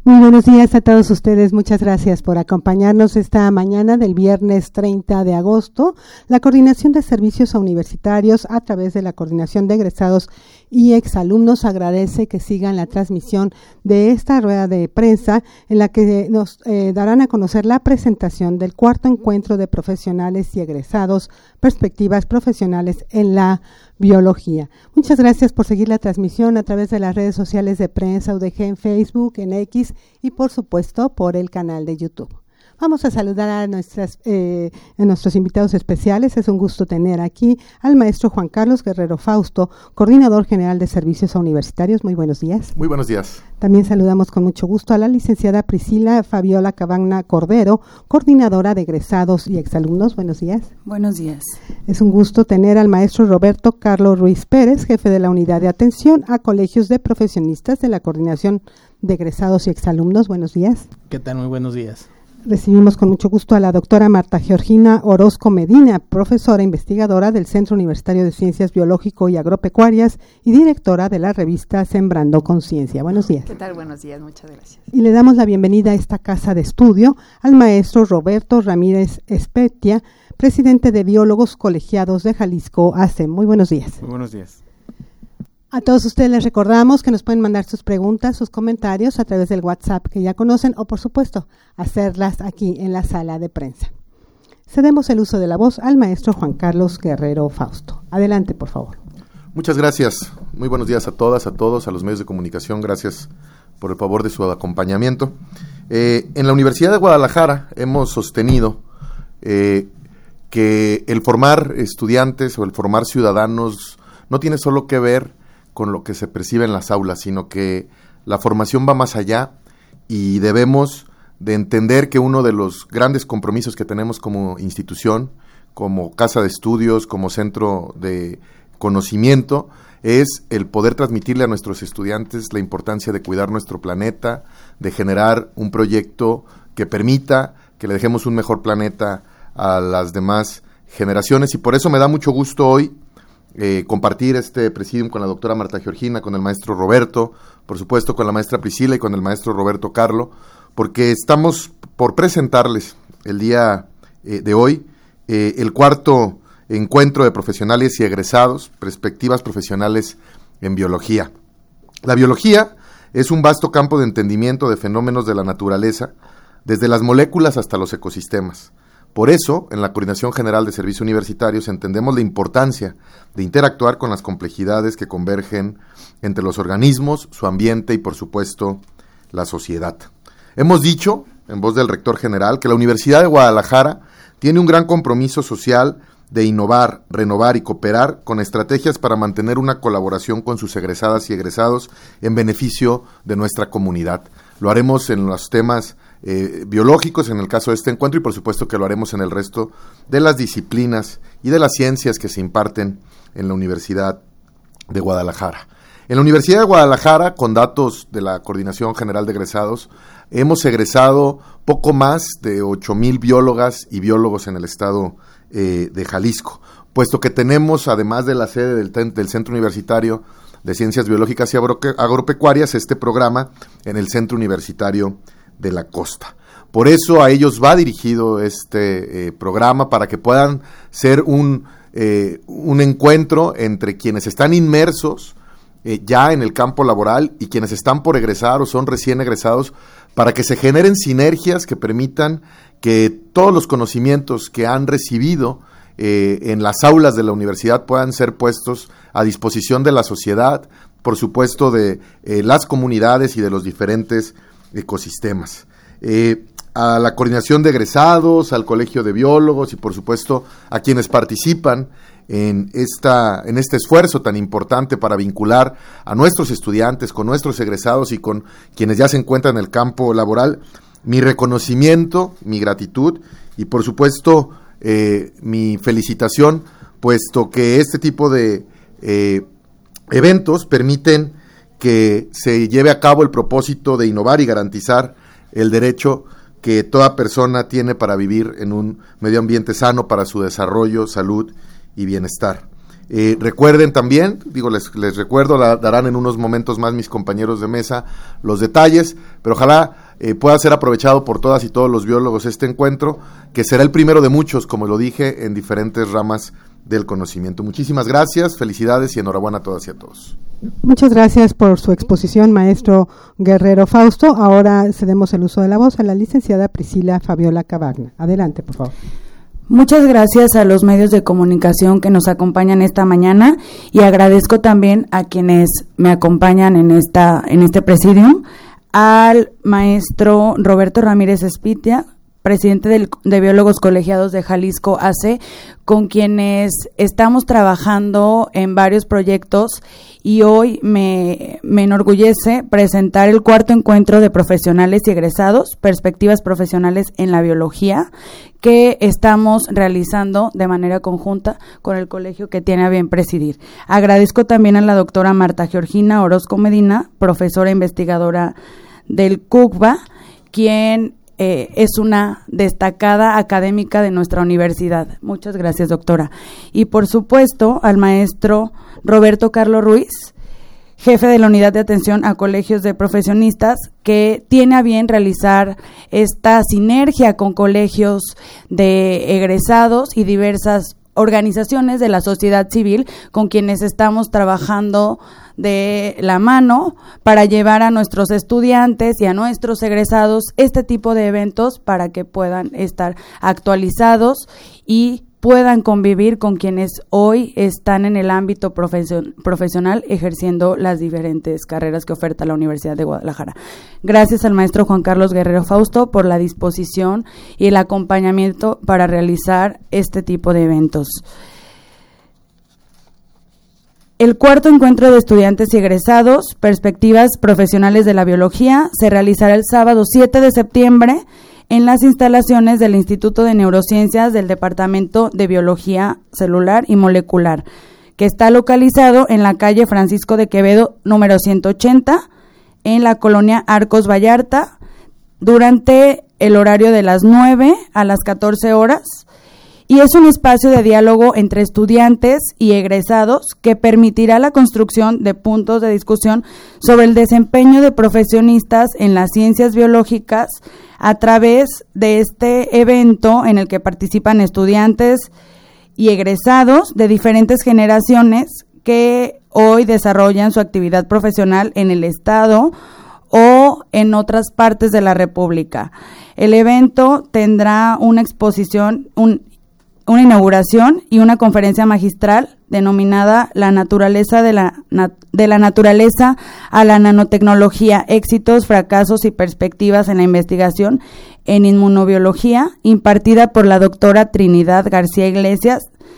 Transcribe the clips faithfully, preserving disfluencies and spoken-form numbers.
Muy buenos días a todos ustedes, muchas gracias por acompañarnos esta mañana del viernes treinta de agosto. La Coordinación de Servicios Universitarios, a través de la Coordinación de Egresados y Exalumnos, agradece que sigan la transmisión de esta rueda de prensa en la que nos eh, darán a conocer la presentación del cuarto encuentro de profesionales y egresados, perspectivas profesionales en la biología. Muchas gracias por seguir la transmisión a través de las redes sociales de Prensa U D G en Facebook, en X y por supuesto por el canal de YouTube. Vamos a saludar a, nuestras, eh, a nuestros invitados especiales. Es un gusto tener aquí al maestro Juan Carlos Guerrero Fausto, coordinador general de servicios universitarios. Muy buenos días. Muy buenos días. También saludamos con mucho gusto a la licenciada Priscila Fabiola Cabana Cordero, coordinadora de egresados y exalumnos. Buenos días. Buenos días. Es un gusto tener al maestro Roberto Carlos Ruiz Pérez, jefe de la unidad de atención a colegios de profesionistas de la coordinación de egresados y exalumnos. Buenos días. ¿Qué tal? Muy buenos días. Recibimos con mucho gusto a la doctora Marta Georgina Orozco Medina, profesora investigadora del Centro Universitario de Ciencias Biológico y Agropecuarias y directora de la revista Sembrando Conciencia. Buenos días. ¿Qué tal? Buenos días, muchas gracias. Y le damos la bienvenida a esta casa de estudio al maestro Roberto Ramírez Espetia, presidente de Biólogos Colegiados de Jalisco, A C E M. Muy buenos días. Muy buenos días. A todos ustedes les recordamos que nos pueden mandar sus preguntas, sus comentarios a través del WhatsApp que ya conocen o, por supuesto, hacerlas aquí en la sala de prensa. Cedemos el uso de la voz al maestro Juan Carlos Guerrero Fausto. Adelante, por favor. Muchas gracias. Muy buenos días a todas, a todos, a los medios de comunicación. Gracias por el favor de su acompañamiento. Eh, en la Universidad de Guadalajara hemos sostenido eh, que el formar estudiantes o el formar ciudadanos no tiene solo que ver con lo que se percibe en las aulas, sino que la formación va más allá y debemos de entender que uno de los grandes compromisos que tenemos como institución, como casa de estudios, como centro de conocimiento, es el poder transmitirle a nuestros estudiantes la importancia de cuidar nuestro planeta, de generar un proyecto que permita que le dejemos un mejor planeta a las demás generaciones, y por eso me da mucho gusto hoy Eh, compartir este presidium con la doctora Marta Georgina, con el maestro Roberto, por supuesto con la maestra Priscila y con el maestro Roberto Carlo, porque estamos por presentarles el día eh, de hoy eh, el cuarto encuentro de profesionales y egresados, perspectivas profesionales en biología. La biología es un vasto campo de entendimiento de fenómenos de la naturaleza, desde las moléculas hasta los ecosistemas. Por eso, en la Coordinación General de Servicios Universitarios entendemos la importancia de interactuar con las complejidades que convergen entre los organismos, su ambiente y, por supuesto, la sociedad. Hemos dicho, en voz del rector general, que la Universidad de Guadalajara tiene un gran compromiso social de innovar, renovar y cooperar con estrategias para mantener una colaboración con sus egresadas y egresados en beneficio de nuestra comunidad. Lo haremos en los temas Eh, biológicos en el caso de este encuentro y por supuesto que lo haremos en el resto de las disciplinas y de las ciencias que se imparten en la Universidad de Guadalajara. En la Universidad de Guadalajara, con datos de la Coordinación General de Egresados, hemos egresado poco más de ocho mil biólogas y biólogos en el estado eh, de Jalisco, puesto que tenemos, además de la sede del, del Centro Universitario de Ciencias Biológicas y Agropecuarias, este programa en el Centro Universitario de la Costa. Por eso a ellos va dirigido este eh, programa, para que puedan ser un, eh, un encuentro entre quienes están inmersos eh, ya en el campo laboral y quienes están por egresar o son recién egresados, para que se generen sinergias que permitan que todos los conocimientos que han recibido eh, en las aulas de la universidad puedan ser puestos a disposición de la sociedad, por supuesto de eh, las comunidades y de los diferentes ecosistemas. Eh, a la coordinación de egresados, al colegio de biólogos y por supuesto a quienes participan en esta en este esfuerzo tan importante para vincular a nuestros estudiantes con nuestros egresados y con quienes ya se encuentran en el campo laboral, mi reconocimiento, mi gratitud y por supuesto eh, mi felicitación, puesto que este tipo de eh, eventos permiten que se lleve a cabo el propósito de innovar y garantizar el derecho que toda persona tiene para vivir en un medio ambiente sano para su desarrollo, salud y bienestar. Eh, recuerden también, digo, les, les recuerdo, la, darán en unos momentos más mis compañeros de mesa los detalles, pero ojalá eh, pueda ser aprovechado por todas y todos los biólogos este encuentro, que será el primero de muchos, como lo dije, en diferentes ramas del conocimiento. Muchísimas gracias, felicidades y enhorabuena a todas y a todos. Muchas gracias por su exposición, maestro Guerrero Fausto. Ahora cedemos el uso de la voz a la licenciada Priscila Fabiola Cavagna. Adelante, por favor. Muchas gracias a los medios de comunicación que nos acompañan esta mañana y agradezco también a quienes me acompañan en esta en este presidium, al maestro Roberto Ramírez Espitia, presidente del, de Biólogos Colegiados de Jalisco A C, con quienes estamos trabajando en varios proyectos y hoy me, me enorgullece presentar el cuarto encuentro de profesionales y egresados, perspectivas profesionales en la biología, que estamos realizando de manera conjunta con el colegio que tiene a bien presidir. Agradezco también a la doctora Marta Georgina Orozco Medina, profesora investigadora del C U C B A, quien Eh, es una destacada académica de nuestra universidad. Muchas gracias, doctora. Y por supuesto al maestro Roberto Carlos Ruiz, jefe de la Unidad de Atención a Colegios de Profesionistas, que tiene a bien realizar esta sinergia con colegios de egresados y diversas organizaciones de la sociedad civil con quienes estamos trabajando de la mano para llevar a nuestros estudiantes y a nuestros egresados este tipo de eventos para que puedan estar actualizados y puedan convivir con quienes hoy están en el ámbito profesion- profesional ejerciendo las diferentes carreras que oferta la Universidad de Guadalajara. Gracias al maestro Juan Carlos Guerrero Fausto por la disposición y el acompañamiento para realizar este tipo de eventos. El cuarto encuentro de estudiantes y egresados, perspectivas profesionales de la biología, se realizará el sábado siete de septiembre en las instalaciones del Instituto de Neurociencias del Departamento de Biología Celular y Molecular, que está localizado en la calle Francisco de Quevedo, número ciento ochenta, en la colonia Arcos Vallarta, durante el horario de las nueve a las catorce horas, y es un espacio de diálogo entre estudiantes y egresados que permitirá la construcción de puntos de discusión sobre el desempeño de profesionistas en las ciencias biológicas a través de este evento en el que participan estudiantes y egresados de diferentes generaciones que hoy desarrollan su actividad profesional en el Estado o en otras partes de la República. El evento tendrá una exposición, un una inauguración y una conferencia magistral denominada La naturaleza de la, de la naturaleza a la nanotecnología, éxitos, fracasos y perspectivas en la investigación en inmunobiología, impartida por la doctora Trinidad García Iglesias,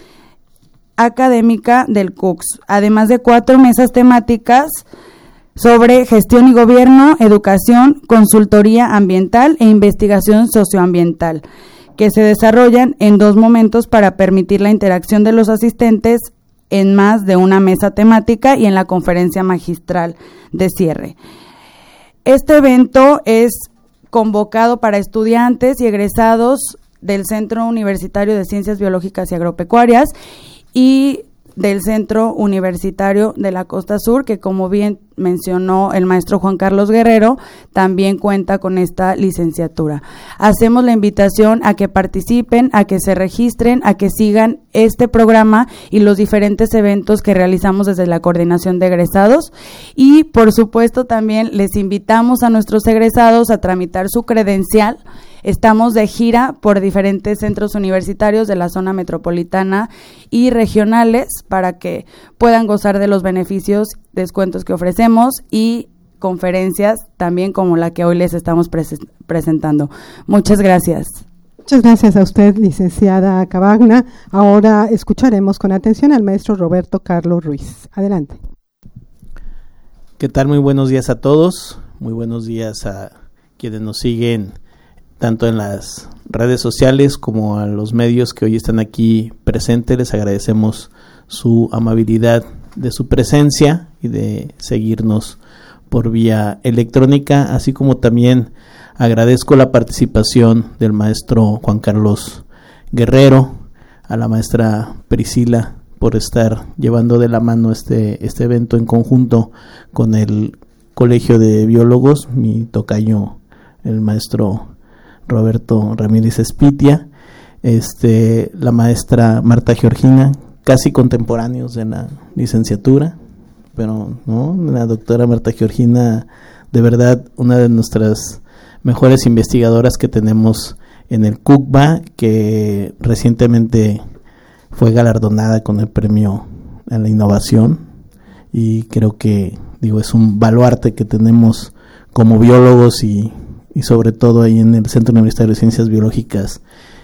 académica del C U C S, además de cuatro mesas temáticas sobre gestión y gobierno, educación, consultoría ambiental e investigación socioambiental, que se desarrollan en dos momentos para permitir la interacción de los asistentes en más de una mesa temática y en la conferencia magistral de cierre. Este evento es convocado para estudiantes y egresados del Centro Universitario de Ciencias Biológicas y Agropecuarias y del Centro Universitario de la Costa Sur, que como bien mencionó el maestro Juan Carlos Guerrero, también cuenta con esta licenciatura. Hacemos la invitación a que participen, a que se registren, a que sigan este programa y los diferentes eventos que realizamos desde la Coordinación de Egresados, y por supuesto también les invitamos a nuestros egresados a tramitar su credencial. Estamos de gira por diferentes centros universitarios de la zona metropolitana y regionales para que puedan gozar de los beneficios, descuentos que ofrecemos y conferencias también como la que hoy les estamos pres- presentando. Muchas gracias. Muchas gracias a usted, licenciada Cavagna. Ahora escucharemos con atención al maestro Roberto Carlos Ruiz. Adelante. ¿Qué tal? Muy buenos días a todos. Muy buenos días a quienes nos siguen tanto en las redes sociales como a los medios que hoy están aquí presentes. Les agradecemos su amabilidad de su presencia y de seguirnos por vía electrónica, así como también agradezco la participación del maestro Juan Carlos Guerrero, a la maestra Priscila por estar llevando de la mano este, este evento en conjunto con el Colegio de Biólogos, mi tocayo, el maestro Roberto Ramírez Espitia, este, la maestra Marta Georgina, casi contemporáneos de la licenciatura, pero no, la doctora Marta Georgina, de verdad, una de nuestras mejores investigadoras que tenemos en el C U C B A, que recientemente fue galardonada con el premio a la innovación, y creo que, digo, es un baluarte que tenemos como biólogos y, y sobre todo ahí en el Centro Universitario de Ciencias Biológicas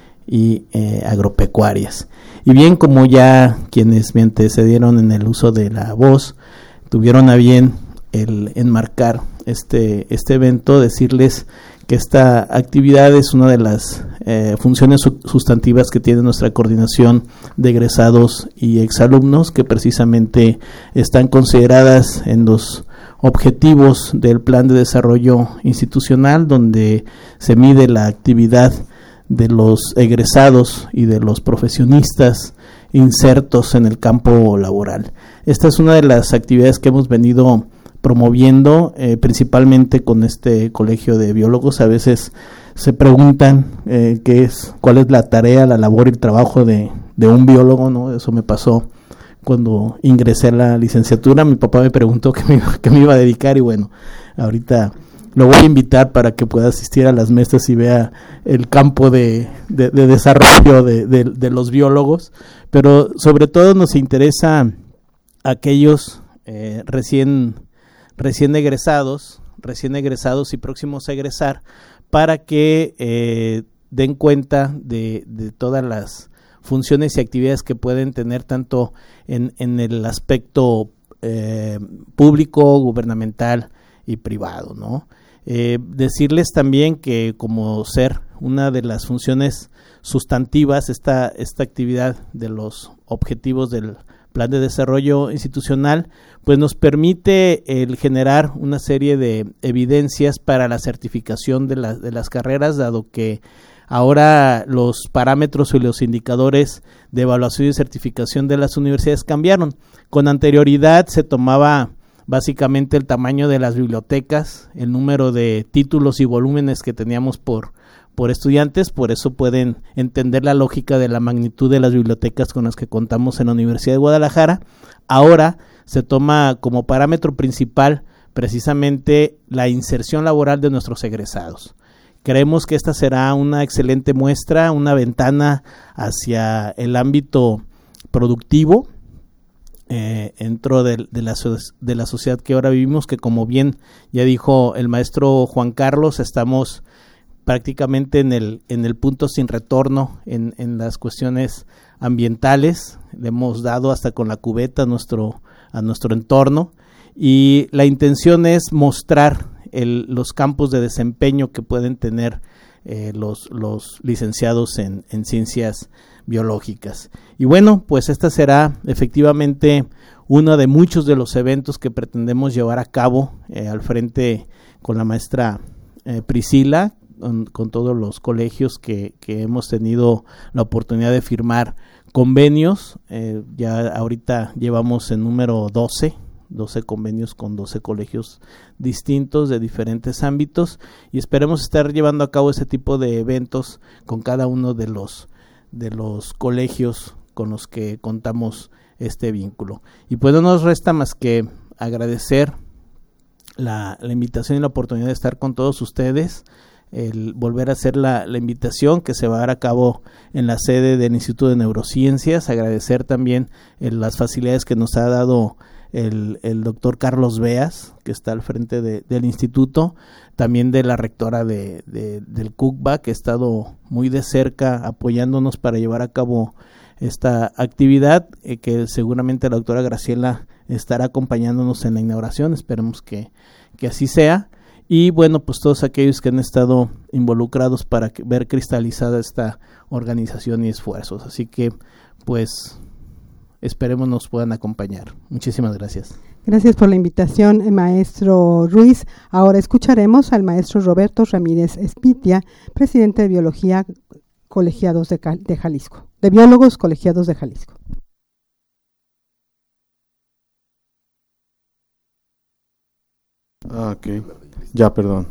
y eh, Agropecuarias. Y bien, como ya quienes me antecedieron en el uso de la voz tuvieron a bien el enmarcar este, este evento, decirles que esta actividad es una de las eh, funciones sustantivas que tiene nuestra coordinación de egresados y exalumnos, que precisamente están consideradas en los objetivos del Plan de Desarrollo Institucional, donde se mide la actividad de los egresados y de los profesionistas insertos en el campo laboral. Esta es una de las actividades que hemos venido promoviendo, eh, principalmente con este colegio de biólogos. A veces se preguntan eh, qué es, cuál es la tarea, la labor y el trabajo de, de un biólogo, ¿no? Eso me pasó cuando ingresé a la licenciatura. Mi papá me preguntó qué me, qué me iba a dedicar, y bueno, ahorita lo voy a invitar para que pueda asistir a las mesas y vea el campo de, de, de desarrollo de, de, de los biólogos, pero sobre todo nos interesa aquellos eh, recién recién egresados, recién egresados y próximos a egresar, para que eh, den cuenta de, de todas las funciones y actividades que pueden tener tanto en, en el aspecto eh, público, gubernamental y privado, ¿no? Eh, decirles también que, como ser una de las funciones sustantivas, esta, esta actividad de los objetivos del Plan de Desarrollo Institucional, pues nos permite el generar una serie de evidencias para la certificación de, la, de las carreras, dado que ahora los parámetros y los indicadores de evaluación y certificación de las universidades cambiaron. Con anterioridad se tomaba básicamente el tamaño de las bibliotecas, el número de títulos y volúmenes que teníamos por por estudiantes, por eso pueden entender la lógica de la magnitud de las bibliotecas con las que contamos en la Universidad de Guadalajara. Ahora se toma como parámetro principal precisamente la inserción laboral de nuestros egresados. Creemos que esta será una excelente muestra, una ventana hacia el ámbito productivo eh, dentro de, de, la, de la sociedad que ahora vivimos, que, como bien ya dijo el maestro Juan Carlos, estamos prácticamente en el en el punto sin retorno en, en las cuestiones ambientales. Le hemos dado hasta con la cubeta a nuestro a nuestro entorno, y la intención es mostrar el, los campos de desempeño que pueden tener eh, los los licenciados en, en ciencias biológicas. Y bueno, pues esta será efectivamente uno de muchos de los eventos que pretendemos llevar a cabo eh, al frente con la maestra eh, Priscila, Con, con todos los colegios que, que hemos tenido la oportunidad de firmar convenios. Eh, ya ahorita llevamos en número doce, doce convenios con doce colegios distintos de diferentes ámbitos, y esperemos estar llevando a cabo ese tipo de eventos con cada uno de los de los colegios con los que contamos este vínculo. Y pues no nos resta más que agradecer la, la invitación y la oportunidad de estar con todos ustedes, el volver a hacer la, la invitación que se va a dar a cabo en la sede del Instituto de Neurociencias. Agradecer también el, las facilidades que nos ha dado el, el doctor Carlos Beas, que está al frente de, del instituto, también de la rectora de, de, del C U C B A, que ha estado muy de cerca apoyándonos para llevar a cabo esta actividad, eh, que seguramente la doctora Graciela estará acompañándonos en la inauguración. Esperemos que, que así sea. Y bueno, pues todos aquellos que han estado involucrados para que, ver cristalizada esta organización y esfuerzos. Así que, pues, esperemos nos puedan acompañar. Muchísimas gracias. Gracias por la invitación, maestro Ruiz. Ahora escucharemos al maestro Roberto Ramírez Espitia, presidente de Biología Colegiados de, Cal- de Jalisco, de Biólogos Colegiados de Jalisco. Ah, ok, ya, perdón.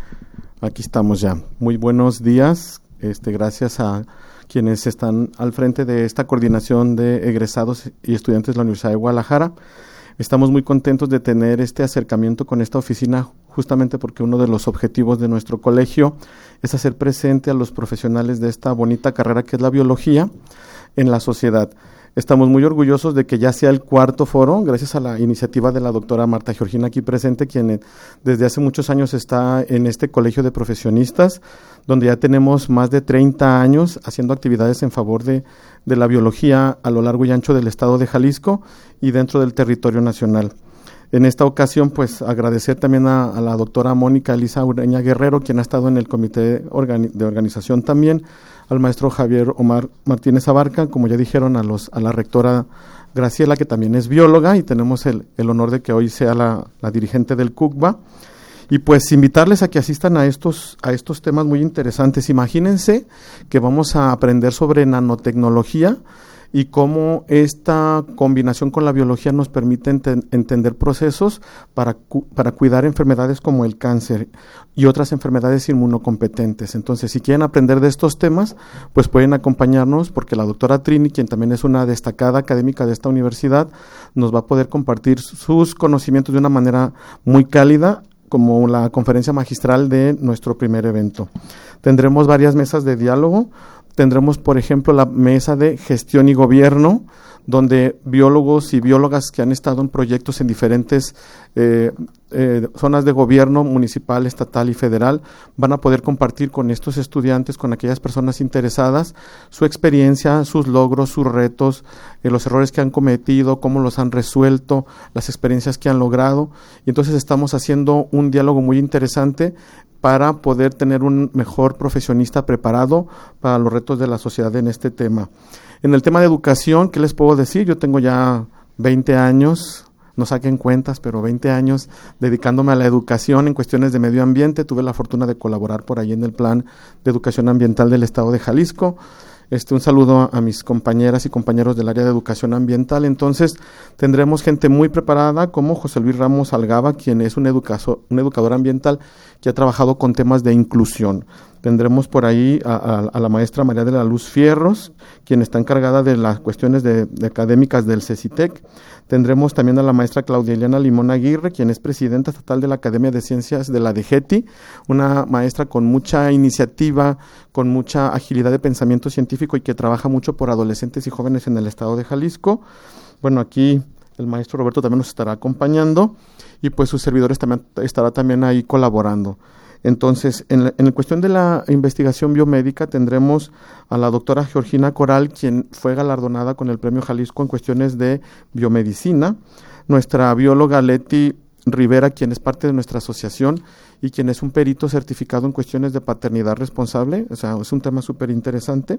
Aquí estamos ya. Muy buenos días. Este, gracias a quienes están al frente de esta coordinación de egresados y estudiantes de la Universidad de Guadalajara. Estamos muy contentos de tener este acercamiento con esta oficina, justamente porque uno de los objetivos de nuestro colegio es hacer presente a los profesionales de esta bonita carrera que es la biología en la sociedad. Estamos muy orgullosos de que ya sea el cuarto foro, gracias a la iniciativa de la doctora Marta Georgina aquí presente, quien desde hace muchos años está en este colegio de profesionistas, donde ya tenemos más de treinta años haciendo actividades en favor de, de la biología a lo largo y ancho del estado de Jalisco y dentro del territorio nacional. En esta ocasión, pues agradecer también a, a la doctora Mónica Elisa Ureña Guerrero, quien ha estado en el comité organi- de organización también, al maestro Javier Omar Martínez Abarca, como ya dijeron, a los a la rectora Graciela, que también es bióloga, y tenemos el, el honor de que hoy sea la, la dirigente del CUCBA. Y pues invitarles a que asistan a estos, a estos temas muy interesantes. Imagínense que vamos a aprender sobre nanotecnología y cómo esta combinación con la biología nos permite enten- entender procesos para, cu- para cuidar enfermedades como el cáncer y otras enfermedades inmunocompetentes. Entonces, si quieren aprender de estos temas, pues pueden acompañarnos, porque la doctora Trini, quien también es una destacada académica de esta universidad, nos va a poder compartir sus conocimientos de una manera muy cálida, como la conferencia magistral de nuestro primer evento. Tendremos varias mesas de diálogo. Tendremos, por ejemplo, la mesa de gestión y gobierno, donde biólogos y biólogas que han estado en proyectos en diferentes eh, eh, zonas de gobierno municipal, estatal y federal van a poder compartir con estos estudiantes, con aquellas personas interesadas, su experiencia, sus logros, sus retos, eh, los errores que han cometido, cómo los han resuelto, las experiencias que han logrado. Y entonces estamos haciendo un diálogo muy interesante para poder tener un mejor profesionista preparado para los retos de la sociedad en este tema. En el tema de educación, ¿qué les puedo decir? Yo tengo ya veinte años, no saquen cuentas, pero veinte años dedicándome a la educación en cuestiones de medio ambiente. Tuve la fortuna de colaborar por ahí en el Plan de Educación Ambiental del Estado de Jalisco. Este, un saludo a mis compañeras y compañeros del área de educación ambiental. Entonces, tendremos gente muy preparada como José Luis Ramos Algaba, quien es un, educazo, un educador ambiental que ha trabajado con temas de inclusión. Tendremos por ahí a, a, a la maestra María de la Luz Fierros, quien está encargada de las cuestiones de, de académicas del CECITEC. Tendremos también a la maestra Claudia Eliana Limón Aguirre, quien es presidenta estatal de la Academia de Ciencias de la DGETI, una maestra con mucha iniciativa, con mucha agilidad de pensamiento científico y que trabaja mucho por adolescentes y jóvenes en el estado de Jalisco. Bueno, aquí el maestro Roberto también nos estará acompañando y pues sus servidores también estará también ahí colaborando. Entonces, en la, en la cuestión de la investigación biomédica tendremos a la doctora Georgina Coral, quien fue galardonada con el Premio Jalisco en cuestiones de biomedicina, nuestra bióloga Leti Rivera, quien es parte de nuestra asociación y quien es un perito certificado en cuestiones de paternidad responsable, o sea, es un tema súper interesante.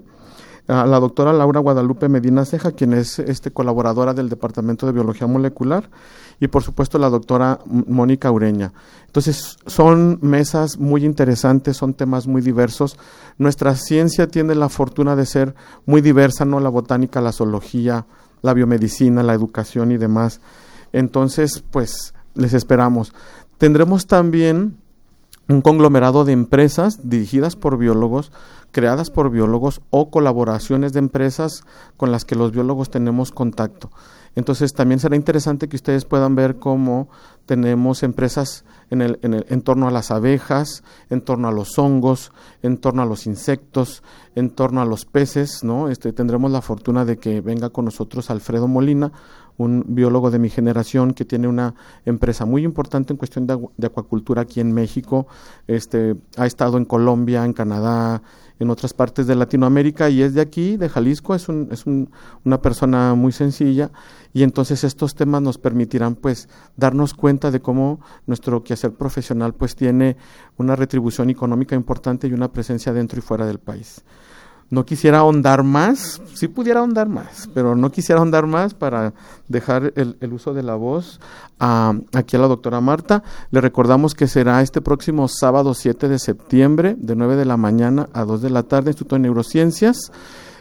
A la doctora Laura Guadalupe Medina Ceja, quien es este, colaboradora del Departamento de Biología Molecular, y por supuesto la doctora Mónica Ureña. Entonces, son mesas muy interesantes, son temas muy diversos. Nuestra ciencia tiene la fortuna de ser muy diversa, ¿no? La botánica, la zoología, la biomedicina, la educación y demás. Entonces, pues, les esperamos. Tendremos también un conglomerado de empresas dirigidas por biólogos, creadas por biólogos o colaboraciones de empresas con las que los biólogos tenemos contacto. Entonces también será interesante que ustedes puedan ver cómo tenemos empresas en el, en el en torno a las abejas, en torno a los hongos, en torno a los insectos, en torno a los peces, ¿no? Este, tendremos la fortuna de que venga con nosotros Alfredo Molina, un biólogo de mi generación que tiene una empresa muy importante en cuestión de, agu- de acuacultura aquí en México. Este, ha estado en Colombia, en Canadá, en otras partes de Latinoamérica y es de aquí, de Jalisco. Es, un, es un, una persona muy sencilla y entonces estos temas nos permitirán pues darnos cuenta de cómo nuestro quehacer profesional pues tiene una retribución económica importante y una presencia dentro y fuera del país. No quisiera ahondar más, sí pudiera ahondar más, pero no quisiera ahondar más para dejar el, el uso de la voz a, aquí a la doctora Marta. Le recordamos que será este próximo sábado siete de septiembre, de nueve de la mañana a dos de la tarde, Instituto de Neurociencias.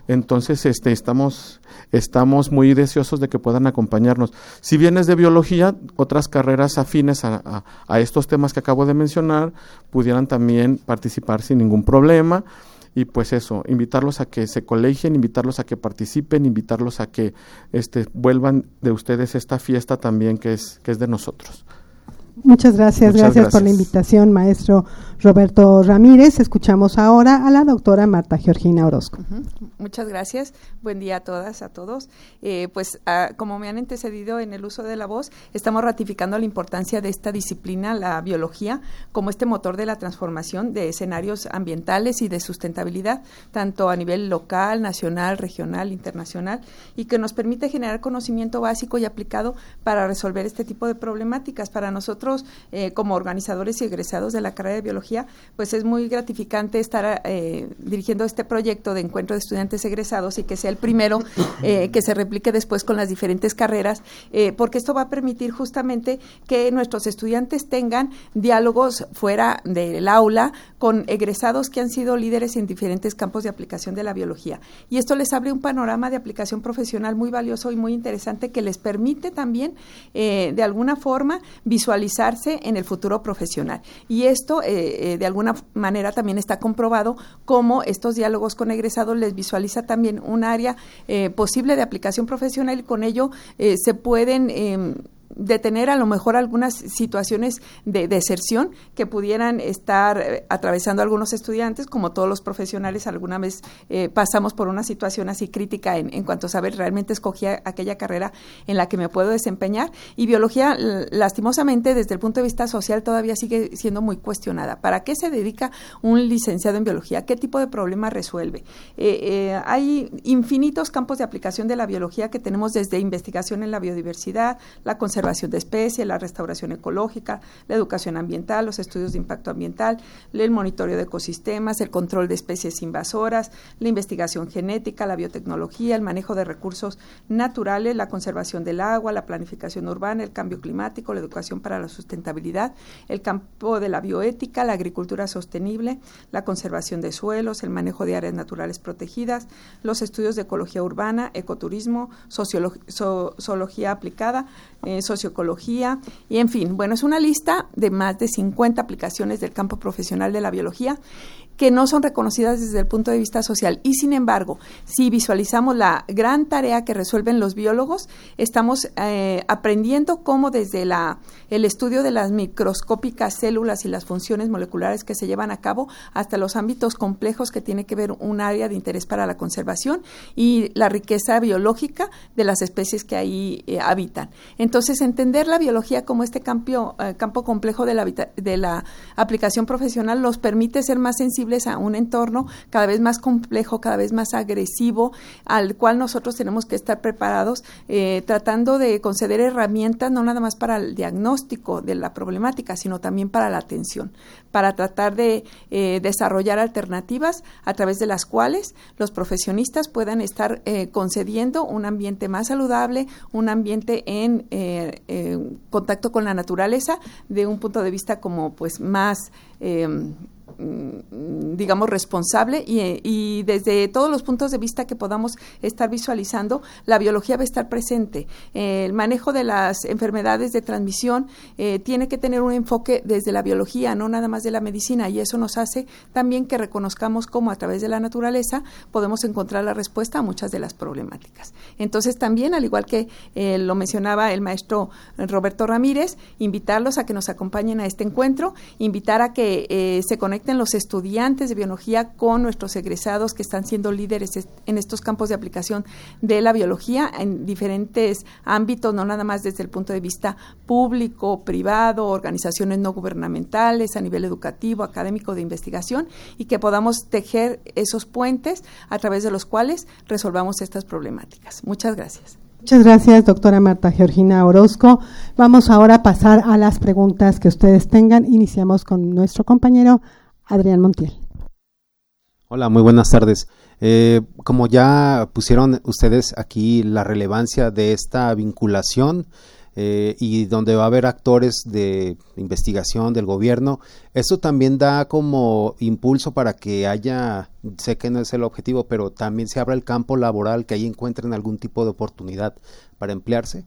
Entonces, este, estamos, estamos muy deseosos de que puedan acompañarnos. Si vienes de biología, otras carreras afines a, a, a estos temas que acabo de mencionar, pudieran también participar sin ningún problema. Y pues eso, invitarlos a que se colegien, invitarlos a que participen, invitarlos a que este, vuelvan de ustedes esta fiesta también que es, que es de nosotros. Muchas gracias, Muchas gracias, gracias por la invitación, maestro Roberto Ramírez. Escuchamos ahora a la doctora Marta Georgina Orozco. Uh-huh. Muchas gracias, buen día a todas, a todos. Eh, pues uh, como me han antecedido en el uso de la voz, estamos ratificando la importancia de esta disciplina, la biología, como este motor de la transformación de escenarios ambientales y de sustentabilidad, tanto a nivel local, nacional, regional, internacional, y que nos permite generar conocimiento básico y aplicado para resolver este tipo de problemáticas. Para nosotros, Eh, como organizadores y egresados de la carrera de biología, pues es muy gratificante estar eh, dirigiendo este proyecto de encuentro de estudiantes egresados y que sea el primero eh, que se replique después con las diferentes carreras, eh, porque esto va a permitir justamente que nuestros estudiantes tengan diálogos fuera del aula con egresados que han sido líderes en diferentes campos de aplicación de la biología. Y esto les abre un panorama de aplicación profesional muy valioso y muy interesante que les permite también, eh, de alguna forma, visualizar en el futuro profesional. Y esto, eh, eh, de alguna manera, también está comprobado cómo estos diálogos con egresados les visualiza también un área eh, posible de aplicación profesional y con ello eh, se pueden eh, detener a lo mejor algunas situaciones de deserción que pudieran estar eh, atravesando algunos estudiantes, como todos los profesionales alguna vez eh, pasamos por una situación así crítica en, en cuanto a saber realmente escogí aquella carrera en la que me puedo desempeñar, y biología lastimosamente desde el punto de vista social todavía sigue siendo muy cuestionada. ¿Para qué se dedica un licenciado en biología? ¿Qué tipo de problema resuelve? Eh, eh, hay infinitos campos de aplicación de la biología que tenemos, desde investigación en la biodiversidad, la conservación de especies, la restauración ecológica, la educación ambiental, los estudios de impacto ambiental, el monitoreo de ecosistemas, el control de especies invasoras, la investigación genética, la biotecnología, el manejo de recursos naturales, la conservación del agua, la planificación urbana, el cambio climático, la educación para la sustentabilidad, el campo de la bioética, la agricultura sostenible, la conservación de suelos, el manejo de áreas naturales protegidas, los estudios de ecología urbana, ecoturismo, sociolog- so- zoología aplicada, eh, socioecología, y en fin, bueno, es una lista de más de cincuenta aplicaciones del campo profesional de la biología que no son reconocidas desde el punto de vista social. Y sin embargo, si visualizamos la gran tarea que resuelven los biólogos, estamos eh, aprendiendo cómo desde la, el estudio de las microscópicas células y las funciones moleculares que se llevan a cabo hasta los ámbitos complejos que tiene que ver un área de interés para la conservación y la riqueza biológica de las especies que ahí eh, habitan. Entonces, entender la biología como este campo, eh, campo complejo de la, de la aplicación profesional nos permite ser más sensibles a un entorno cada vez más complejo, cada vez más agresivo, al cual nosotros tenemos que estar preparados, eh, tratando de conceder herramientas no nada más para el diagnóstico de la problemática, sino también para la atención, para tratar de eh, desarrollar alternativas a través de las cuales los profesionistas puedan estar eh, concediendo un ambiente más saludable, un ambiente en eh, eh, contacto con la naturaleza, de un punto de vista como pues más eh, digamos responsable, y, y desde todos los puntos de vista que podamos estar visualizando, la biología va a estar presente. Eh, el manejo de las enfermedades de transmisión eh, tiene que tener un enfoque desde la biología, no nada más de la medicina, y eso nos hace también que reconozcamos cómo a través de la naturaleza podemos encontrar la respuesta a muchas de las problemáticas. Entonces también, al igual que eh, lo mencionaba el maestro Roberto Ramírez, invitarlos a que nos acompañen a este encuentro, invitar a que eh, se conecten los estudiantes de biología con nuestros egresados que están siendo líderes en estos campos de aplicación de la biología en diferentes ámbitos, no nada más desde el punto de vista público, privado, organizaciones no gubernamentales, a nivel educativo, académico, de investigación, y que podamos tejer esos puentes a través de los cuales resolvamos estas problemáticas. Muchas gracias. Muchas gracias, doctora Marta Georgina Orozco. Vamos ahora a pasar a las preguntas que ustedes tengan. Iniciamos con nuestro compañero Adrián Montiel. Hola, muy buenas tardes. Eh, como ya pusieron ustedes aquí la relevancia de esta vinculación eh, y donde va a haber actores de investigación del gobierno. Eso también da como impulso para que haya, sé que no es el objetivo, pero también se abra el campo laboral, que ahí encuentren algún tipo de oportunidad para emplearse.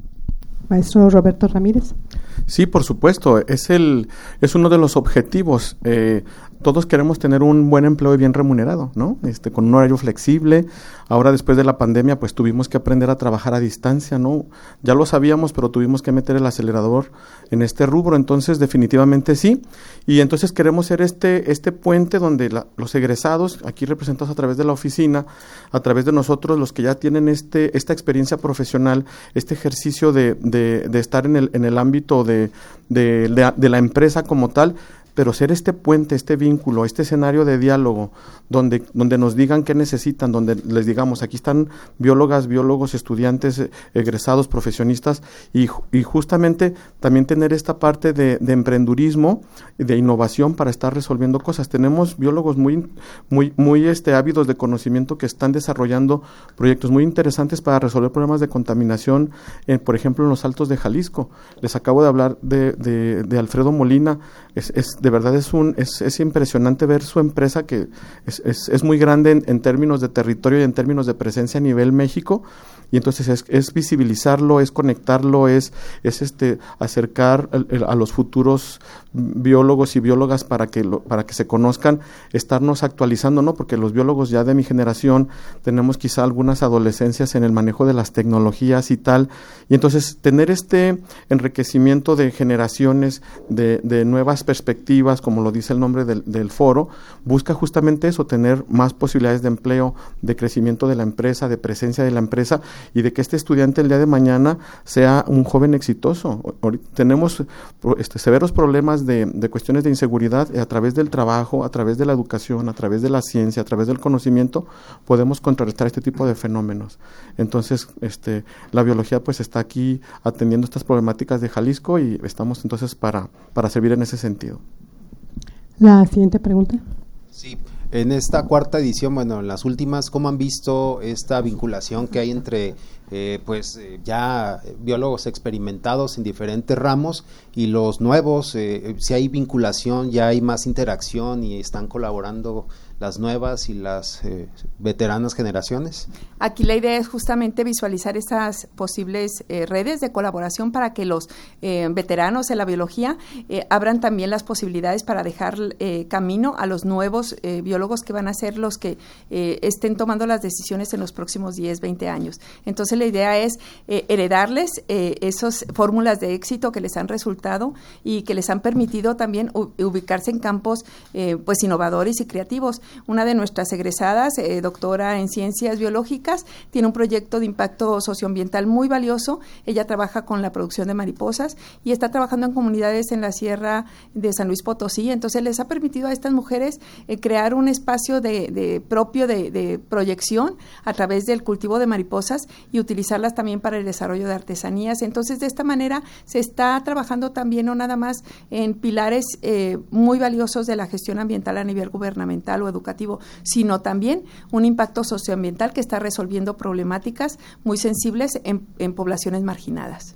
Maestro Roberto Ramírez. Sí, por supuesto, es el es uno de los objetivos. Eh, todos queremos tener un buen empleo y bien remunerado, ¿no? Este, con un horario flexible. Ahora, después de la pandemia, pues tuvimos que aprender a trabajar a distancia, ¿no? Ya lo sabíamos, pero tuvimos que meter el acelerador en este rubro, entonces definitivamente sí. Y entonces queremos ser este este puente donde la, los egresados, aquí representados a través de la oficina, a través de nosotros, los que ya tienen este esta experiencia profesional, este ejercicio de, de, de estar en el, en el ámbito de, de, de, de la empresa como tal, pero ser este puente, este vínculo, este escenario de diálogo, donde, donde nos digan qué necesitan, donde les digamos, aquí están biólogas, biólogos, estudiantes, egresados, profesionistas, y, y justamente también tener esta parte de, de emprendurismo, de innovación para estar resolviendo cosas. Tenemos biólogos muy, muy, muy este, ávidos de conocimiento que están desarrollando proyectos muy interesantes para resolver problemas de contaminación, en, por ejemplo, en los Altos de Jalisco. Les acabo de hablar de, de, de Alfredo Molina. Es, es de verdad es un es, es impresionante ver su empresa, que es, es, es muy grande en, en términos de territorio y en términos de presencia a nivel México, y entonces es, es visibilizarlo, es conectarlo, es es este acercar a, a los futuros biólogos y biólogas para que lo, para que se conozcan, estarnos actualizando, ¿no? Porque los biólogos ya de mi generación tenemos quizá algunas adolescencias en el manejo de las tecnologías y tal, y entonces tener este enriquecimiento de generaciones, de, de nuevas perspectivas, como lo dice el nombre del, del foro, busca justamente eso, tener más posibilidades de empleo, de crecimiento de la empresa, de presencia de la empresa, y de que este estudiante el día de mañana sea un joven exitoso. Ahorita tenemos este, severos problemas de, de cuestiones de inseguridad, a través del trabajo, a través de la educación, a través de la ciencia, a través del conocimiento, podemos contrarrestar este tipo de fenómenos. Entonces, este, la biología pues está aquí atendiendo estas problemáticas de Jalisco, y estamos entonces para, para servir en ese sentido. La siguiente pregunta. Sí, en esta cuarta edición, bueno, en las últimas, ¿cómo han visto esta vinculación que hay entre eh, pues eh, ya biólogos experimentados en diferentes ramos y los nuevos? Eh, si hay vinculación, ya hay más interacción y están colaborando las nuevas y las eh, veteranas generaciones. Aquí la idea es justamente visualizar esas posibles eh, redes de colaboración para que los eh, veteranos de la biología eh, abran también las posibilidades para dejar eh, camino a los nuevos eh, biólogos que van a ser los que eh, estén tomando las decisiones en los próximos diez, veinte años. Entonces la idea es eh, heredarles eh, esas fórmulas de éxito que les han resultado y que les han permitido también u- ubicarse en campos eh, pues innovadores y creativos. Una de nuestras egresadas, eh, doctora en ciencias biológicas, tiene un proyecto de impacto socioambiental muy valioso. Ella trabaja con la producción de mariposas y está trabajando en comunidades en la sierra de San Luis Potosí. Entonces les ha permitido a estas mujeres eh, crear un espacio de, de propio de, de proyección a través del cultivo de mariposas y utilizarlas también para el desarrollo de artesanías. Entonces de esta manera se está trabajando también no nada más en pilares eh, muy valiosos de la gestión ambiental a nivel gubernamental o educativo, sino también un impacto socioambiental que está resolviendo problemáticas muy sensibles en, en poblaciones marginadas.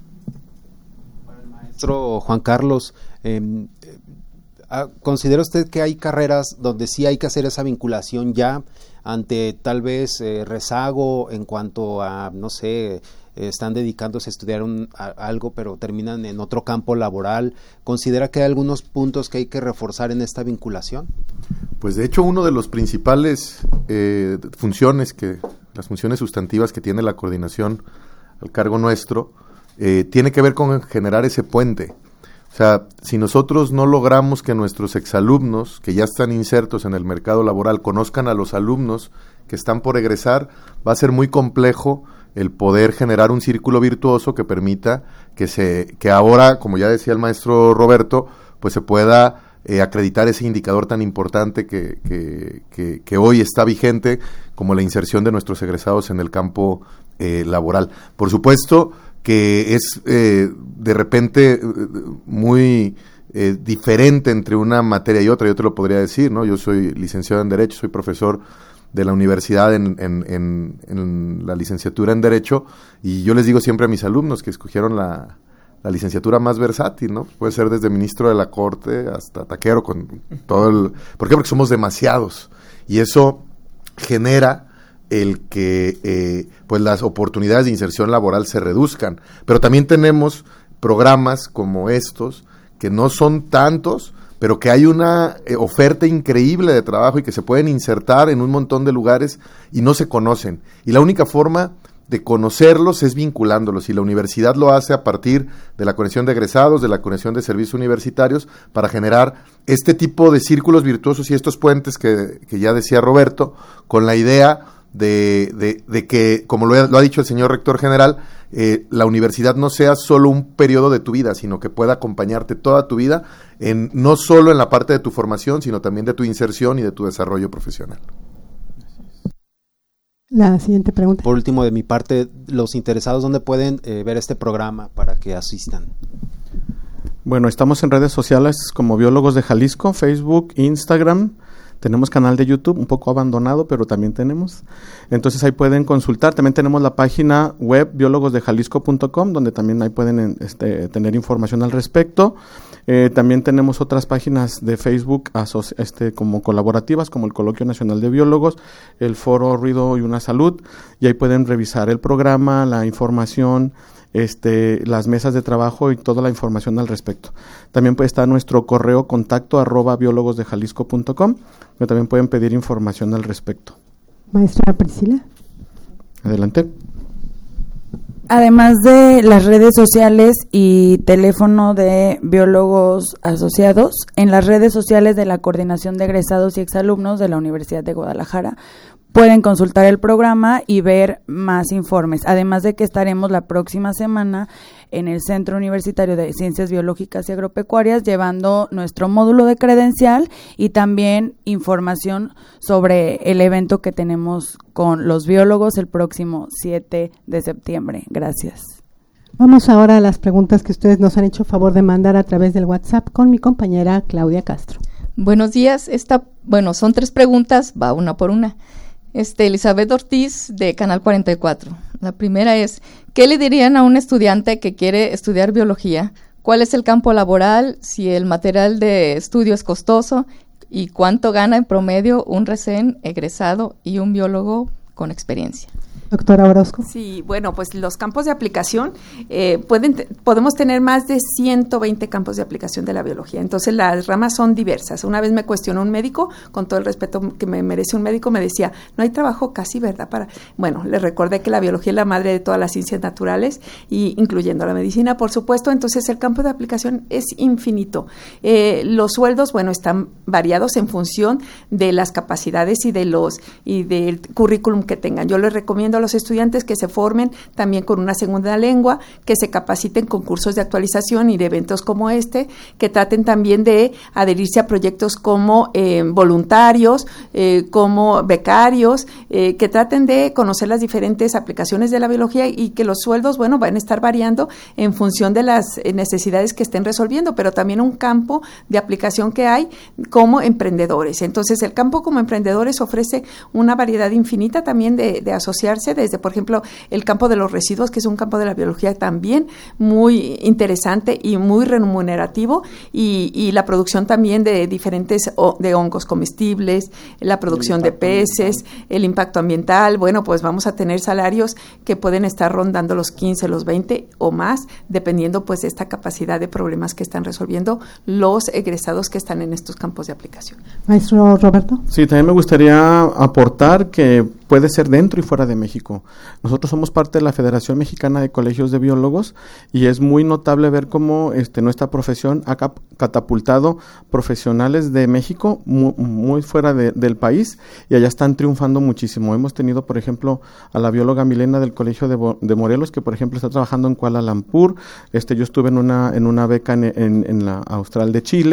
Para el maestro Juan Carlos, eh, ¿considera usted que hay carreras donde sí hay que hacer esa vinculación ya ante tal vez eh, rezago en cuanto a, no sé, están dedicándose a estudiar un, a, algo, pero terminan en otro campo laboral? ¿Considera que hay algunos puntos que hay que reforzar en esta vinculación? Pues de hecho uno de los principales eh, funciones que, las funciones sustantivas que tiene la coordinación al cargo nuestro, eh, tiene que ver con generar ese puente. O sea, si nosotros no logramos que nuestros exalumnos, que ya están insertos en el mercado laboral, conozcan a los alumnos que están por egresar, va a ser muy complejo el poder generar un círculo virtuoso que permita que se, que ahora, como ya decía el maestro Roberto, pues se pueda eh, acreditar ese indicador tan importante que, que, que, que hoy está vigente, como la inserción de nuestros egresados en el campo eh, laboral. Por supuesto que es eh, de repente muy eh, diferente entre una materia y otra, yo te lo podría decir, ¿no? Yo soy licenciado en Derecho, soy profesor de la universidad en, en, en, en la licenciatura en Derecho, y yo les digo siempre a mis alumnos que escogieron la, la licenciatura más versátil, ¿no? Puede ser desde ministro de la Corte hasta taquero, con todo el... ¿Por qué? Porque somos demasiados, y eso genera el que eh, pues las oportunidades de inserción laboral se reduzcan. Pero también tenemos programas como estos, que no son tantos, pero que hay una eh, oferta increíble de trabajo y que se pueden insertar en un montón de lugares y no se conocen. Y la única forma de conocerlos es vinculándolos, y la universidad lo hace a partir de la conexión de egresados, de la conexión de servicios universitarios, para generar este tipo de círculos virtuosos y estos puentes que, que ya decía Roberto, con la idea De, de, de que, como lo ha, lo ha dicho el señor rector general, eh, la universidad no sea solo un periodo de tu vida, sino que pueda acompañarte toda tu vida, en, no solo en la parte de tu formación, sino también de tu inserción y de tu desarrollo profesional. La siguiente pregunta. Por último, de mi parte, los interesados, ¿dónde pueden eh, ver este programa para que asistan? Bueno, estamos en redes sociales como Biólogos de Jalisco, Facebook, Instagram. Tenemos canal de YouTube, un poco abandonado, pero también tenemos. Entonces ahí pueden consultar. También tenemos la página web biólogos de jalisco punto com, donde también ahí pueden este, tener información al respecto. Eh, también tenemos otras páginas de Facebook asoci- este, como colaborativas, como el Coloquio Nacional de Biólogos, el Foro Ruido y una Salud, y ahí pueden revisar el programa, la información, Este, las mesas de trabajo y toda la información al respecto. También puede estar nuestro correo contacto arroba biólogos de jalisco punto com, donde también pueden pedir información al respecto. Maestra Priscila. Adelante. Además de las redes sociales y teléfono de biólogos asociados, en las redes sociales de la Coordinación de Egresados y Exalumnos de la Universidad de Guadalajara pueden consultar el programa y ver más informes, además de que estaremos la próxima semana en el Centro Universitario de Ciencias Biológicas y Agropecuarias llevando nuestro módulo de credencial y también información sobre el evento que tenemos con los biólogos el próximo siete de septiembre. Gracias. Vamos ahora a las preguntas que ustedes nos han hecho favor de mandar a través del WhatsApp con mi compañera Claudia Castro. Buenos días. Esta, bueno, son tres preguntas, va una por una. Este, Elizabeth Ortiz, de Canal cuarenta y cuatro. La primera es, ¿qué le dirían a un estudiante que quiere estudiar biología? ¿Cuál es el campo laboral? Si el material de estudio es costoso, ¿y cuánto gana en promedio un recién egresado y un biólogo con experiencia? Doctora Orozco. Sí, bueno, pues los campos de aplicación, eh, pueden te- podemos tener más de ciento veinte campos de aplicación de la biología. Entonces, las ramas son diversas. Una vez me cuestionó un médico, con todo el respeto que me merece un médico, me decía, no hay trabajo casi, ¿verdad? Para Bueno, le recordé que la biología es la madre de todas las ciencias naturales, y incluyendo la medicina, por supuesto. Entonces, el campo de aplicación es infinito. Eh, los sueldos, bueno, están variados en función de las capacidades y de los y del currículum que tengan. Yo les recomiendo a los estudiantes que se formen también con una segunda lengua, que se capaciten con cursos de actualización y de eventos como este, que traten también de adherirse a proyectos como eh, voluntarios, eh, como becarios, eh, que traten de conocer las diferentes aplicaciones de la biología, y que los sueldos, bueno, van a estar variando en función de las necesidades que estén resolviendo, pero también un campo de aplicación que hay como emprendedores. Entonces, el campo como emprendedores ofrece una variedad infinita también de, de asociarse, desde, por ejemplo, el campo de los residuos, que es un campo de la biología también muy interesante y muy remunerativo, y, y la producción también de diferentes o, de hongos comestibles, la producción de peces, el impacto ambiental. Bueno, pues vamos a tener salarios que pueden estar rondando los quince, los veinte o más, dependiendo pues de esta capacidad de problemas que están resolviendo los egresados que están en estos campos de aplicación. Maestro Roberto. Sí, también me gustaría aportar que puede ser dentro y fuera de México. Nosotros somos parte de la Federación Mexicana de Colegios de Biólogos, y es muy notable ver cómo este, nuestra profesión ha cap- catapultado profesionales de México muy, muy fuera de, del país, y allá están triunfando muchísimo. Hemos tenido, por ejemplo, a la bióloga Milena del Colegio de, Bo- de Morelos, que por ejemplo está trabajando en Kuala Lumpur. Este, yo estuve en una, en una beca en, en, en la Austral de Chile,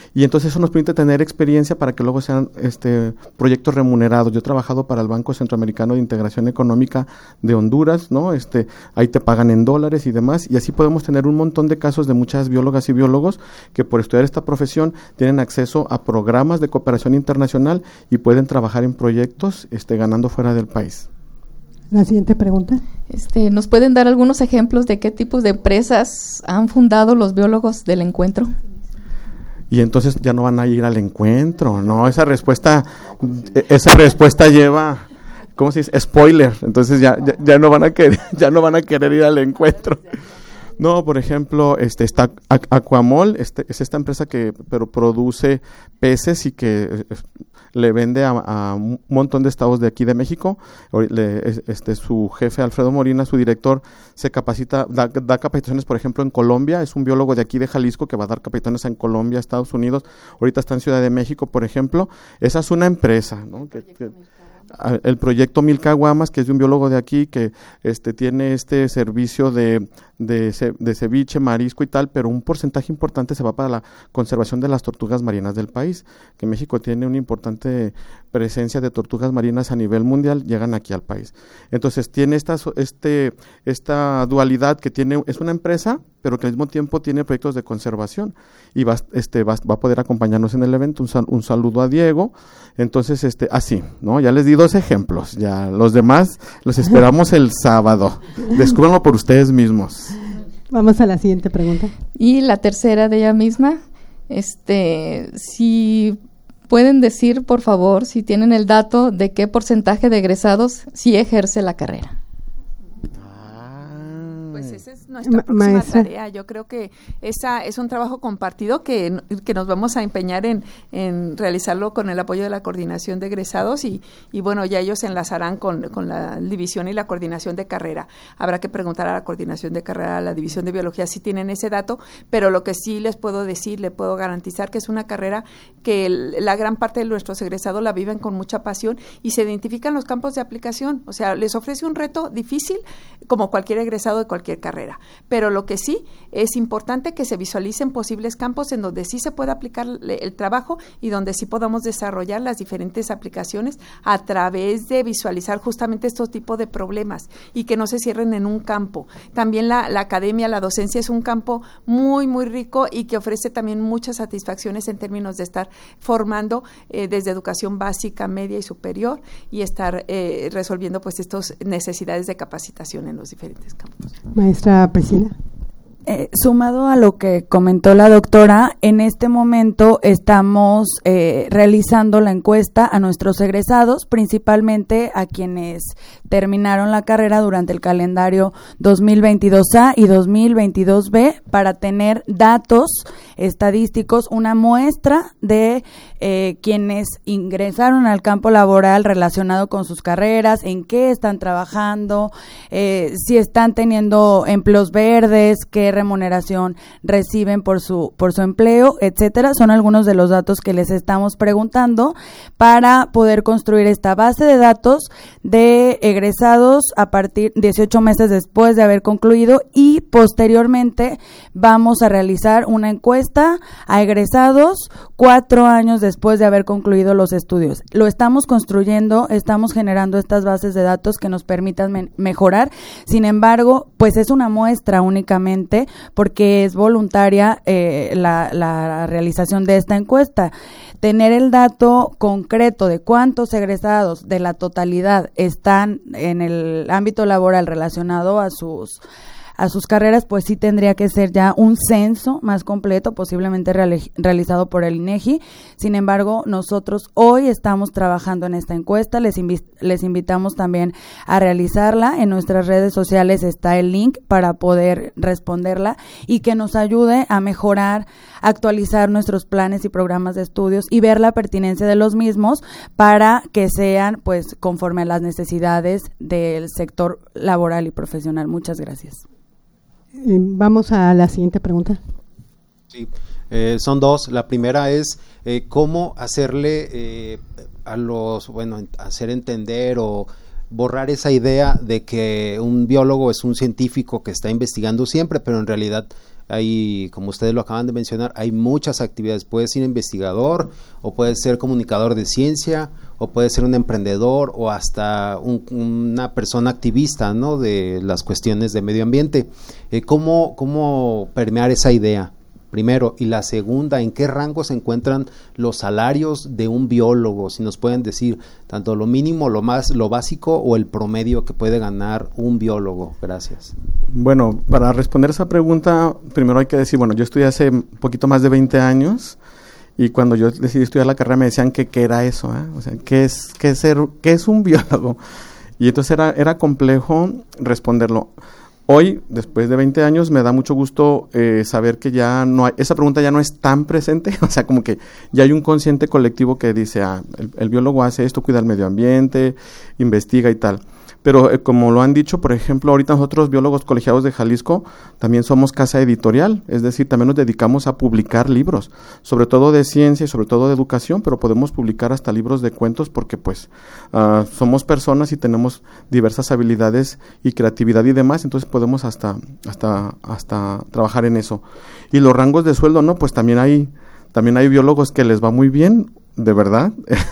y entonces eso nos permite tener experiencia para que luego sean este proyectos remunerados. Yo he trabajado para el Banco Centroamericano de Integración Económica de Honduras, ¿no? Este, ahí te pagan en dólares y demás, y así podemos tener un montón de casos de muchas biólogas y biólogos que por estudiar esta profesión tienen acceso a programas de cooperación internacional y pueden trabajar en proyectos este, ganando fuera del país. La siguiente pregunta. Este, ¿nos pueden dar algunos ejemplos de qué tipos de empresas han fundado los biólogos del encuentro? Y entonces ya no van a ir al encuentro, no, esa respuesta, esa respuesta lleva, ¿cómo se dice? Spoiler, entonces ya, ya, ya no van a querer, ya no van a querer ir al encuentro. No, por ejemplo, este está Aquamol, este es esta empresa que pero produce peces y que le vende a, a un montón de estados de aquí de México. Le, este su jefe Alfredo Molina, su director, se capacita, da, da capacitaciones, por ejemplo, en Colombia. Es un biólogo de aquí de Jalisco que va a dar capacitaciones en Colombia, Estados Unidos. Ahorita está en Ciudad de México, por ejemplo. Esa es una empresa, ¿no? Que, que, el proyecto Mil Caguamas, que es de un biólogo de aquí que este tiene este servicio de, de, de ceviche, marisco y tal, pero un porcentaje importante se va para la conservación de las tortugas marinas del país, que México tiene una importante presencia de tortugas marinas a nivel mundial, llegan aquí al país. Entonces tiene esta, este, esta dualidad que tiene, es una empresa, pero que al mismo tiempo tiene proyectos de conservación y va, este, va, va a poder acompañarnos en el evento. Un, sal, un saludo a Diego. Entonces, este, así, ¿no? Ya les di dos ejemplos, ya los demás los esperamos el sábado. Descúbranlo por ustedes mismos. Vamos a la siguiente pregunta. Y la tercera de ella misma, este, si pueden decir, por favor, si tienen el dato de qué porcentaje de egresados sí ejerce la carrera. Pues esa es nuestra próxima Maestra. tarea. Yo creo que esa es un trabajo compartido que, que nos vamos a empeñar en, en realizarlo con el apoyo de la coordinación de egresados y, y bueno, ya ellos se enlazarán con, con la división y la coordinación de carrera. Habrá que preguntar a la coordinación de carrera, a la división de biología si tienen ese dato, pero lo que sí les puedo decir, le puedo garantizar que es una carrera que el, la gran parte de nuestros egresados la viven con mucha pasión y se identifican los campos de aplicación. O sea, les ofrece un reto difícil como cualquier egresado de cualquier carrera, pero lo que sí es importante que se visualicen posibles campos en donde sí se pueda aplicar el trabajo y donde sí podamos desarrollar las diferentes aplicaciones a través de visualizar justamente estos tipos de problemas y que no se cierren en un campo. También la, la academia, la docencia es un campo muy, muy rico y que ofrece también muchas satisfacciones en términos de estar formando eh, desde educación básica, media y superior y estar eh, resolviendo pues estas necesidades de capacitación en los diferentes campos. Maestra Priscila. Eh, sumado a lo que comentó la doctora, en este momento estamos eh, realizando la encuesta a nuestros egresados, principalmente a quienes terminaron la carrera durante el calendario dos mil veintidós A y dos mil veintidós B, para tener datos estadísticos, una muestra de eh, quienes ingresaron al campo laboral relacionado con sus carreras, en qué están trabajando, eh, si están teniendo empleos verdes, qué remuneración reciben por su por su empleo, etcétera. Son algunos de los datos que les estamos preguntando para poder construir esta base de datos de egresados a partir de dieciocho meses después de haber concluido, y posteriormente vamos a realizar una encuesta a egresados cuatro años después de haber concluido los estudios. Lo estamos construyendo, estamos generando estas bases de datos que nos permitan me- mejorar. Sin embargo, pues es una muestra únicamente, porque es voluntaria eh, la, la realización de esta encuesta. Tener el dato concreto de cuántos egresados de la totalidad están en el ámbito laboral relacionado a sus a sus carreras, pues sí tendría que ser ya un censo más completo, posiblemente reali- realizado por el INEGI. Sin embargo, nosotros hoy estamos trabajando en esta encuesta, les, invi- les invitamos también a realizarla. En nuestras redes sociales está el link para poder responderla y que nos ayude a mejorar, actualizar nuestros planes y programas de estudios y ver la pertinencia de los mismos para que sean pues conforme a las necesidades del sector laboral y profesional. Muchas gracias. Eh, vamos a la siguiente pregunta. Sí, eh, son dos. La primera es eh, cómo hacerle eh, a los, bueno, hacer entender o borrar esa idea de que un biólogo es un científico que está investigando siempre, pero en realidad hay, como ustedes lo acaban de mencionar, hay muchas actividades. Puedes ser investigador, o puedes ser comunicador de ciencia, o puedes ser un emprendedor, o hasta un, una persona activista, ¿no?, de las cuestiones de medio ambiente. Eh, ¿cómo, ¿Cómo permear esa idea? Primero, y la segunda, ¿en qué rango se encuentran los salarios de un biólogo? Si nos pueden decir tanto lo mínimo, lo más, lo básico o el promedio que puede ganar un biólogo. Gracias. Bueno, para responder esa pregunta, primero hay que decir, bueno, yo estudié hace un poquito más de veinte años y cuando yo decidí estudiar la carrera me decían que qué era eso, ¿eh? O sea, ¿qué es, qué es ser, qué es un biólogo? Y entonces era, era complejo responderlo. Hoy, después de veinte años, me da mucho gusto eh, saber que ya no hay, esa pregunta ya no es tan presente, o sea, como que ya hay un consciente colectivo que dice, ah, el, el biólogo hace esto, cuida el medio ambiente, investiga y tal. Pero eh, como lo han dicho, por ejemplo, ahorita nosotros biólogos colegiados de Jalisco también somos casa editorial, es decir, también nos dedicamos a publicar libros, sobre todo de ciencia y sobre todo de educación, pero podemos publicar hasta libros de cuentos porque pues uh, somos personas y tenemos diversas habilidades y creatividad y demás, entonces podemos hasta, hasta, hasta trabajar en eso. Y los rangos de sueldo, no, pues también hay, también hay biólogos que les va muy bien, de verdad.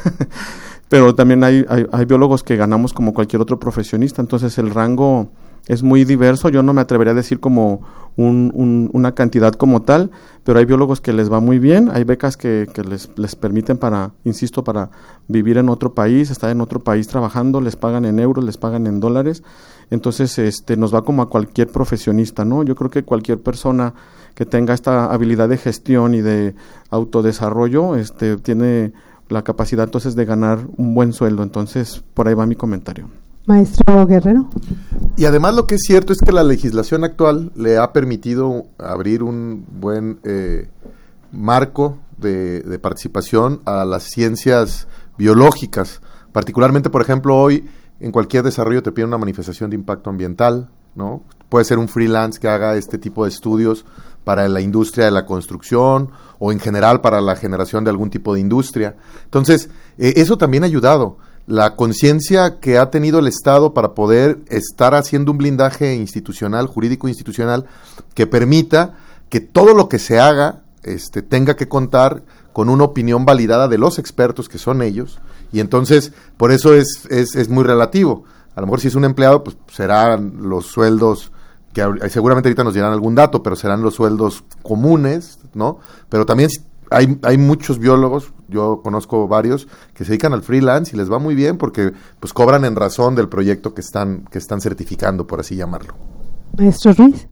Pero también hay, hay, hay biólogos que ganamos como cualquier otro profesionista, entonces el rango es muy diverso. Yo no me atrevería a decir como un, un, una cantidad como tal, pero hay biólogos que les va muy bien, hay becas que, que les, les permiten para, insisto, para vivir en otro país, estar en otro país trabajando, les pagan en euros, les pagan en dólares, entonces este nos va como a cualquier profesionista, ¿no? Yo creo que cualquier persona que tenga esta habilidad de gestión y de autodesarrollo, este tiene la capacidad entonces de ganar un buen sueldo, entonces por ahí va mi comentario. Maestro Guerrero. Y además lo que es cierto es que la legislación actual le ha permitido abrir un buen eh, marco de, de participación a las ciencias biológicas, particularmente, por ejemplo, hoy en cualquier desarrollo te piden una manifestación de impacto ambiental, ¿no? Puede ser un freelance que haga este tipo de estudios para la industria de la construcción o en general para la generación de algún tipo de industria. Entonces, eh, eso también ha ayudado. La conciencia que ha tenido el Estado para poder estar haciendo un blindaje institucional, jurídico institucional, que permita que todo lo que se haga este, tenga que contar con una opinión validada de los expertos, que son ellos, y entonces, por eso es, es, es muy relativo. A lo mejor si es un empleado, pues serán los sueldos que seguramente ahorita nos dirán algún dato, pero serán los sueldos comunes, ¿no? Pero también hay, hay muchos biólogos, yo conozco varios, que se dedican al freelance y les va muy bien porque pues cobran en razón del proyecto que están, que están certificando, por así llamarlo. Maestro Ruiz.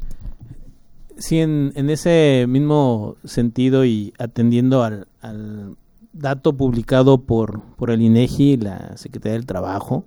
Sí, en, en ese mismo sentido y atendiendo al, al dato publicado por, por el INEGI y la Secretaría del Trabajo,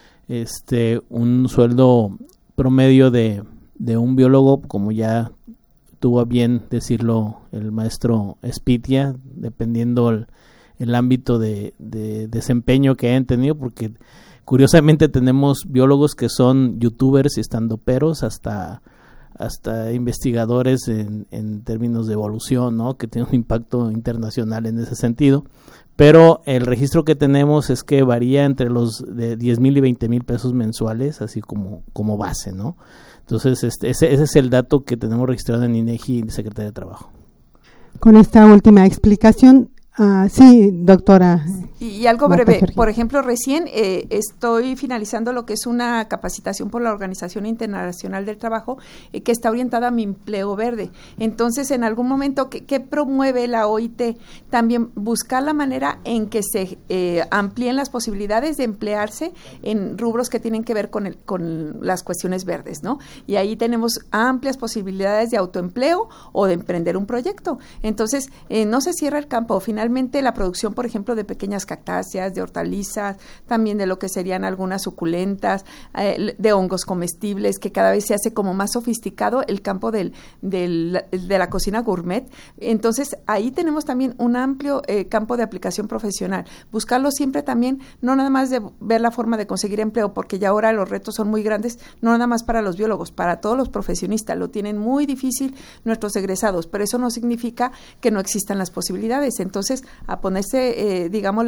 este un sueldo promedio de de un biólogo, como ya tuvo a bien decirlo el maestro Espitia, dependiendo el, el ámbito de, de desempeño que hayan tenido, porque curiosamente tenemos biólogos que son youtubers y estandoperos hasta hasta investigadores en, en términos de evolución, ¿no?, que tienen un impacto internacional en ese sentido, pero el registro que tenemos es que varía entre los de diez mil y veinte mil pesos mensuales, así como, como base, ¿no? Entonces, este, ese, ese es el dato que tenemos registrado en INEGI y Secretaría de Trabajo. Con esta última explicación, uh, sí, doctora. Y, y algo breve, por ejemplo, recién eh, estoy finalizando lo que es una capacitación por la Organización Internacional del Trabajo eh, que está orientada a mi empleo verde. Entonces, en algún momento, ¿qué, qué promueve la O I T? También buscar la manera en que se eh, amplíen las posibilidades de emplearse en rubros que tienen que ver con, el, con las cuestiones verdes, ¿no? Y ahí tenemos amplias posibilidades de autoempleo o de emprender un proyecto. Entonces, eh, no se cierra el campo. Finalmente, la producción, por ejemplo, de pequeñas cactáceas, de hortalizas, también de lo que serían algunas suculentas, eh, de hongos comestibles, que cada vez se hace como más sofisticado el campo del, del, de la cocina gourmet. Entonces, ahí tenemos también un amplio eh, campo de aplicación profesional. Buscarlo siempre también, no nada más de ver la forma de conseguir empleo, porque ya ahora los retos son muy grandes, no nada más para los biólogos, para todos los profesionistas. Lo tienen muy difícil nuestros egresados, pero eso no significa que no existan las posibilidades. Entonces, a ponerse, eh, digamos,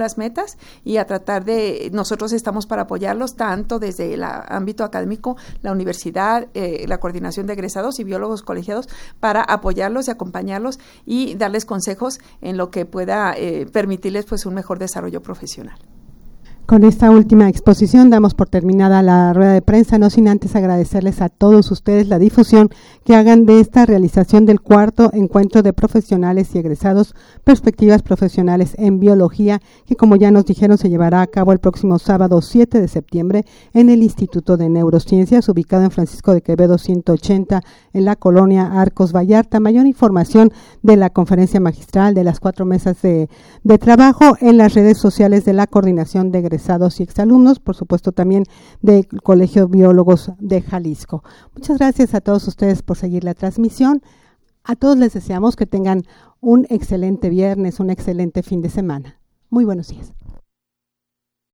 las metas y a tratar de, nosotros estamos para apoyarlos tanto desde el ámbito académico, la universidad, eh, la coordinación de egresados y biólogos colegiados, para apoyarlos y acompañarlos y darles consejos en lo que pueda eh, permitirles pues un mejor desarrollo profesional. Con esta última exposición damos por terminada la rueda de prensa, no sin antes agradecerles a todos ustedes la difusión que hagan de esta realización del cuarto encuentro de profesionales y egresados, perspectivas profesionales en biología, que como ya nos dijeron se llevará a cabo el próximo sábado siete de septiembre en el Instituto de Neurociencias, ubicado en Francisco de Quevedo ciento ochenta, en la colonia Arcos Vallarta. Mayor información de la conferencia magistral, de las cuatro mesas de, de trabajo en las redes sociales de la Coordinación de Egresados y exalumnos, por supuesto también del Colegio Biólogos de Jalisco. Muchas gracias a todos ustedes por seguir la transmisión. A todos les deseamos que tengan un excelente viernes, un excelente fin de semana. Muy buenos días.